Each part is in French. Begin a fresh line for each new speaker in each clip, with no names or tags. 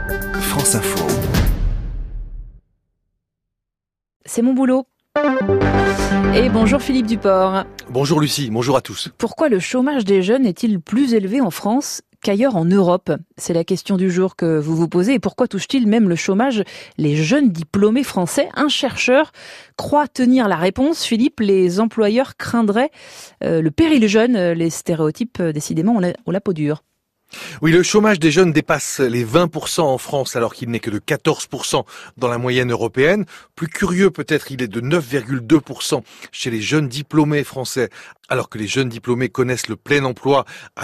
France Info.
C'est mon boulot. Et bonjour Philippe Duport.
Bonjour Lucie, bonjour à tous.
Pourquoi le chômage des jeunes est-il plus élevé en France qu'ailleurs en Europe? C'est la question du jour que vous vous posez. Et pourquoi touche-t-il même le chômage les jeunes diplômés français? Un chercheur croit tenir la réponse. Philippe, les employeurs craindraient le péril jeune. Les stéréotypes, décidément, ont la peau dure.
Oui, le chômage des jeunes dépasse les 20% en France alors qu'il n'est que de 14% dans la moyenne européenne. Plus curieux peut-être, il est de 9,2% chez les jeunes diplômés français alors que les jeunes diplômés connaissent le plein emploi à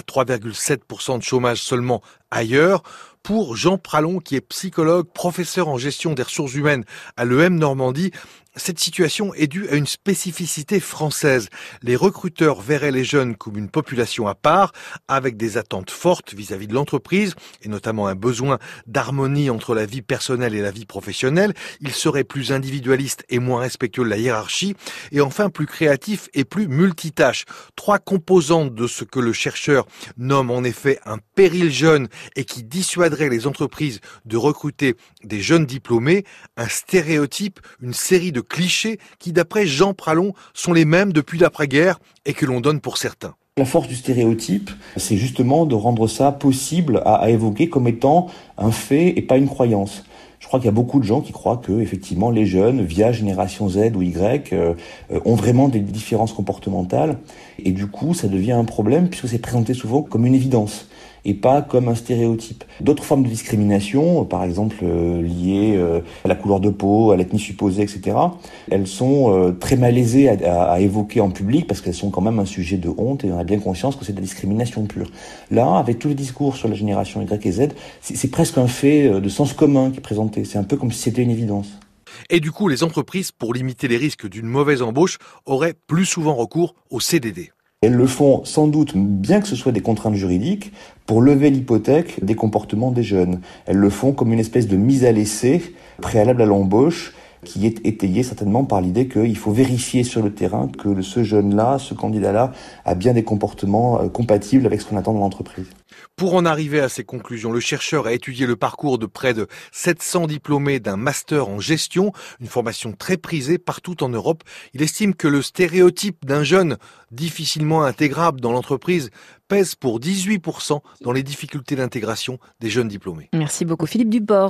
3,7% de chômage seulement ailleurs. Pour Jean Pralon, qui est psychologue, professeur en gestion des ressources humaines à l'EM Normandie, cette situation est due à une spécificité française. Les recruteurs verraient les jeunes comme une population à part, avec des attentes fortes vis-à-vis de l'entreprise, et notamment un besoin d'harmonie entre la vie personnelle et la vie professionnelle. Ils seraient plus individualistes et moins respectueux de la hiérarchie, et enfin plus créatifs et plus multitâches. Trois composantes de ce que le chercheur nomme en effet un péril jeune et qui dissuaderait les entreprises de recruter des jeunes diplômés, un stéréotype, une série de clichés qui, d'après Jean Pralon, sont les mêmes depuis l'après-guerre et que l'on donne pour certains.
La force du stéréotype, c'est justement de rendre ça possible à évoquer comme étant un fait et pas une croyance. Je crois qu'il y a beaucoup de gens qui croient que, effectivement, les jeunes, via génération Z ou Y, ont vraiment des différences comportementales. Et du coup, ça devient un problème puisque c'est présenté souvent comme une évidence et pas comme un stéréotype. D'autres formes de discrimination, par exemple liées à la couleur de peau, à l'ethnie supposée, etc., elles sont très malaisées à évoquer en public parce qu'elles sont quand même un sujet de honte et on a bien conscience que c'est de la discrimination pure. Là, avec tous les discours sur la génération Y et Z, c'est presque un fait de sens commun qui est présenté. C'est un peu comme si c'était une évidence.
Et du coup, les entreprises, pour limiter les risques d'une mauvaise embauche, auraient plus souvent recours au CDD.
Elles le font sans doute, bien que ce soit des contraintes juridiques, pour lever l'hypothèque des comportements des jeunes. Elles le font comme une espèce de mise à l'essai préalable à l'embauche, qui est étayée certainement par l'idée qu'il faut vérifier sur le terrain que ce jeune-là, ce candidat-là, a bien des comportements compatibles avec ce qu'on attend de l'entreprise.
Pour en arriver à ces conclusions, le chercheur a étudié le parcours de près de 700 diplômés d'un master en gestion, une formation très prisée partout en Europe. Il estime que le stéréotype d'un jeune difficilement intégrable dans l'entreprise pèse pour 18% dans les difficultés d'intégration des jeunes diplômés.
Merci beaucoup Philippe Duport.